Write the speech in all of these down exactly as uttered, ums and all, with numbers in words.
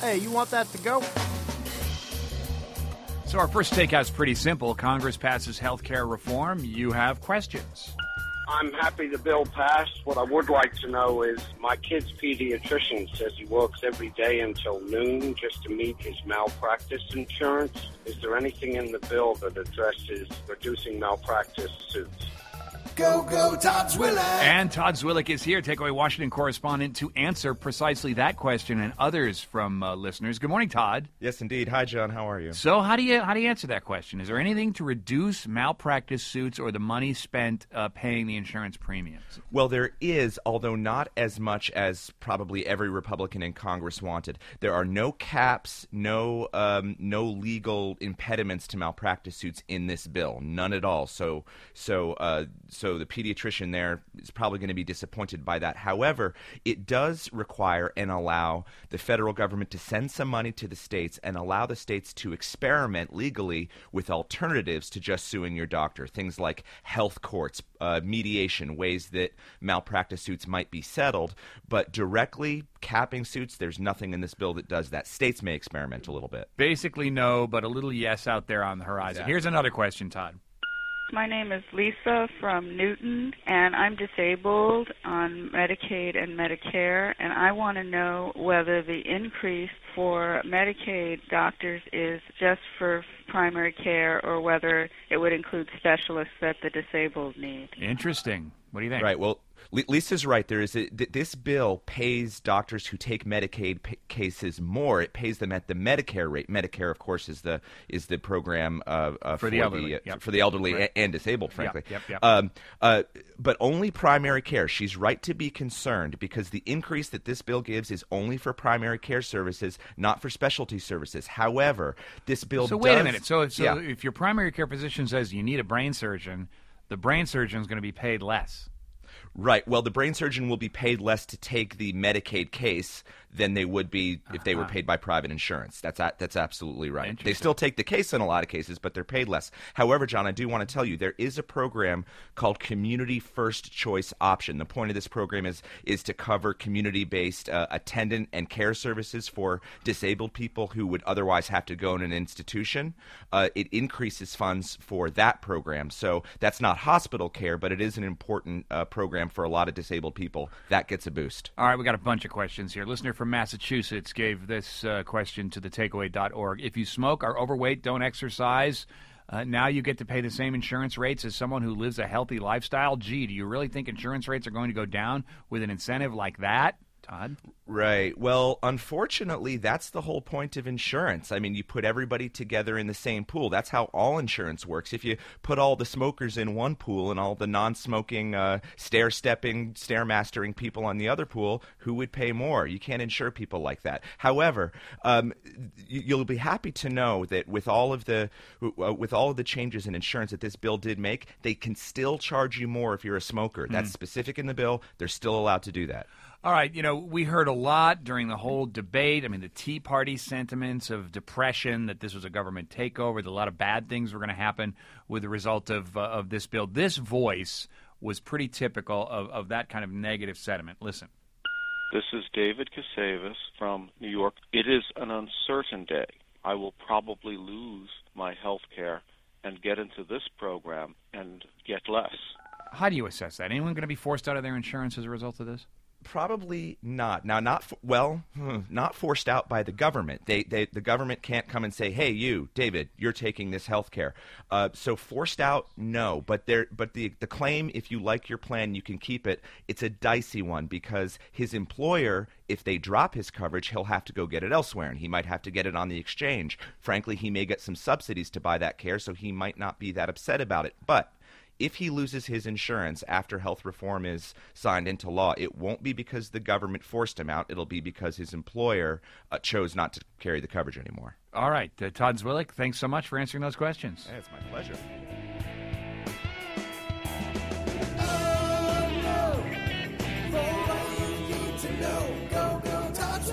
Hey, you want that to go? So our first takeout's pretty simple. Congress passes health care reform. You have questions. I'm happy the bill passed. What I would like to know is my kid's pediatrician says he works every day until noon just to meet his malpractice insurance. Is there anything in the bill that addresses reducing malpractice suits? Go, go, Todd Zwillick. And Todd Zwillick is here, Takeaway Washington correspondent, to answer precisely that question and others from uh, listeners. Good morning, Todd. Yes, indeed. Hi, John. How are you? So how do you how do you answer that question? Is there anything to reduce malpractice suits or the money spent uh, paying the insurance premiums? Well, there is, although not as much as probably every Republican in Congress wanted. There are no caps, no um, no legal impediments to malpractice suits in this bill, none at all. So so. Uh, So the pediatrician there is probably going to be disappointed by that. However, it does require and allow the federal government to send some money to the states and allow the states to experiment legally with alternatives to just suing your doctor. Things like health courts, uh, mediation, ways that malpractice suits might be settled. But directly capping suits, there's nothing in this bill that does that. States may experiment a little bit. Basically no, but a little yes out there on the horizon. Exactly. Here's another question, Todd. My name is Lisa from Newton, and I'm disabled on Medicaid and Medicare, and I want to know whether the increase for Medicaid doctors is just for primary care or whether it would include specialists that the disabled need. Interesting. What do you think? Right. Well, Lisa's right. There is a, th- this bill pays doctors who take Medicaid p- cases more. It pays them at the Medicare rate. Medicare, of course, is the is the program uh, uh, for, for the elderly, uh, yep. for the elderly right. a- and disabled, frankly. Yep, yep, yep. Um, uh, but only primary care. She's right to be concerned because the increase that this bill gives is only for primary care services, not for specialty services. However, this bill so does, wait a minute. So, so yeah. if your primary care physician says you need a brain surgeon, the brain surgeon is going to be paid less. Right. Well, the brain surgeon will be paid less to take the Medicaid case than they would be if they were paid by private insurance. That's a, that's absolutely right. They still take the case in a lot of cases, but they're paid less. However, John, I do want to tell you there is a program called Community First Choice Option. The point of this program is is to cover community-based uh, attendant and care services for disabled people who would otherwise have to go in an institution. Uh, it increases funds for that program. So that's not hospital care, but it is an important uh, program for a lot of disabled people. That gets a boost. All right, we got a bunch of questions here. Listener from Massachusetts gave this uh, question to the takeaway dot org. If you smoke, are overweight, don't exercise, uh, now you get to pay the same insurance rates as someone who lives a healthy lifestyle. Gee, do you really think insurance rates are going to go down with an incentive like that? Todd? Right. Well, unfortunately, that's the whole point of insurance. I mean, you put everybody together in the same pool. That's how all insurance works. If you put all the smokers in one pool and all the non-smoking, uh, stair-stepping, stair-mastering people on the other pool, who would pay more? You can't insure people like that. However, um, you'll be happy to know that with all of the uh, with all of the changes in insurance that this bill did make, they can still charge you more if you're a smoker. That's Mm. specific in the bill. They're still allowed to do that. All right, you know, we heard a lot during the whole debate. I mean, the Tea Party sentiments of depression, that this was a government takeover, that a lot of bad things were going to happen with the result of uh, of this bill. This voice was pretty typical of, of that kind of negative sentiment. Listen. This is David Casavas from New York. It is an uncertain day. I will probably lose my health care and get into this program and get less. How do you assess that? Anyone going to be forced out of their insurance as a result of this? Probably not. Now, not for, well, not forced out by the government. They, they, the government can't come and say, "Hey, you, David, you're taking this health care." Uh, so forced out, no. But there, but the the claim, if you like your plan, you can keep it. It's a dicey one because his employer, if they drop his coverage, he'll have to go get it elsewhere, and he might have to get it on the exchange. Frankly, he may get some subsidies to buy that care, so he might not be that upset about it. But if he loses his insurance after health reform is signed into law, it won't be because the government forced him out. It'll be because his employer uh, chose not to carry the coverage anymore. All right. Uh, Todd Zwillick, thanks so much for answering those questions. Hey, it's my pleasure. Oh, no. For all you need to know, go, go, Todd Zwillick. And you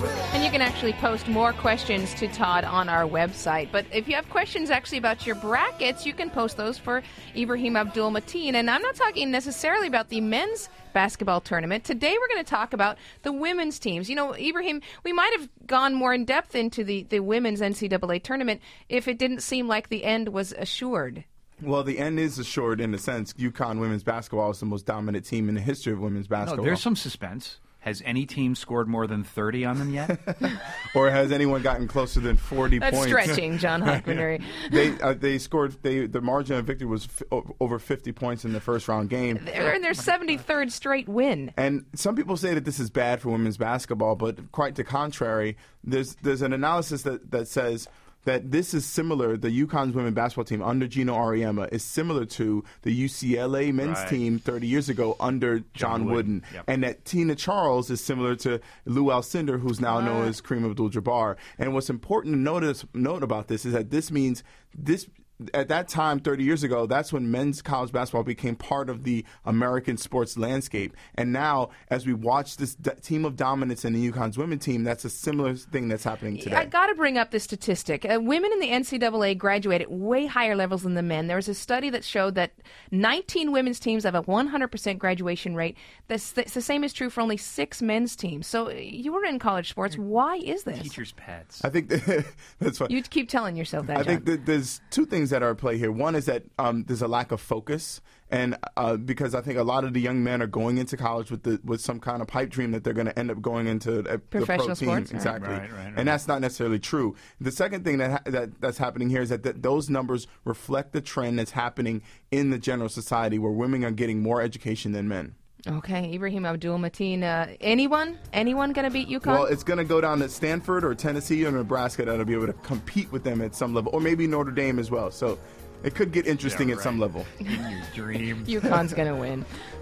you can actually post more questions to Todd on our website. But if you have questions actually about your brackets, you can post those for Ibrahim Abdul Mateen. And I'm not talking necessarily about the men's basketball tournament. Today we're going to talk about the women's teams. You know, Ibrahim, we might have gone more in depth into the, the women's N C double A tournament if it didn't seem like the end was assured. Well, the end is assured in a sense. UConn women's basketball is the most dominant team in the history of women's basketball. No, there's some suspense. Has any team scored more than thirty on them yet? Or has anyone gotten closer than forty That's points? That's stretching, John Hockmanary. they uh, they scored. They the margin of victory was f- over fifty points in the first round game. They're in their seventy-third straight win. And some people say that this is bad for women's basketball, but quite the contrary. There's there's an analysis that, that says that this is similar, the UConn's women's basketball team under Gino Auriemma is similar to the U C L A men's right. team thirty years ago under John, John Wooden. Wooden. Yep. And that Tina Charles is similar to Lou Alcindor, who's now uh. known as Kareem Abdul-Jabbar. And what's important to notice, note about this is that this means this at that time, thirty years ago, that's when men's college basketball became part of the American sports landscape. And now, as we watch this d- team of dominance in the UConn's women's team, that's a similar thing that's happening today. I got to bring up this statistic. Uh, women in the N C double A graduate at way higher levels than the men. There was a study that showed that nineteen women's teams have a one hundred percent graduation rate. That's, that's the same is true for only six men's teams. So uh, you were in college sports. Why is this? Teachers' pets. I think that, that's what you keep telling yourself that. I John. think that there's two things that are at play here. One is that um, there's a lack of focus, and uh, because I think a lot of the young men are going into college with the, with some kind of pipe dream that they're going to end up going into a, professional the pro team. sports, exactly, right, right, right. And that's not necessarily true. The second thing that, ha- that that's happening here is that, that those numbers reflect the trend that's happening in the general society, where women are getting more education than men. Okay, Ibrahim Abdul Mateen. Uh, anyone? Anyone going to beat UConn? Well, it's going to go down to Stanford or Tennessee or Nebraska that'll be able to compete with them at some level, or maybe Notre Dame as well. So it could get interesting yeah, at right. some level. In your dreams. UConn's going to win.